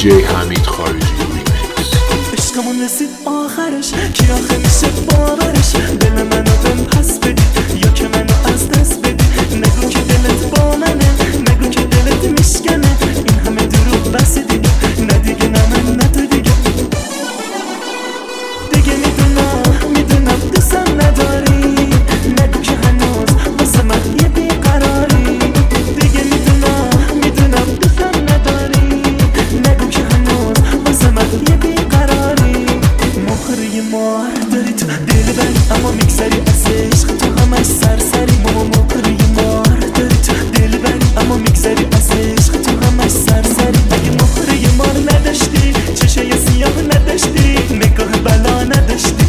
دیجی حمید خارجی ریمیکس. عشقمون رسید آخرش، کی آخه میشه باورش؟ دل منو بهم پس بدی یا که منو از دست بدی. نگو که دلت با منه، نگو که دلت میشکنه. این همه دروغ بس دیگه، نه دیگه نه من نه تو دیگه. دیگه میدونم دوستم نداری. نگو که هنوز واسه من یه بیقراری. دیگه میدونم دوستم نداری. نگو که هنوز واسه من یه بیقراری. مهره مار داری تو دل بری، اما میگذری از عشق تو همش سرسری. مهره مار داری تو دل بری، اما میگذری از عشق تو همش سرسری. اگه مهره مار نداشتی، چشای سیاه نداشتی، نگاه بلا نداشتی،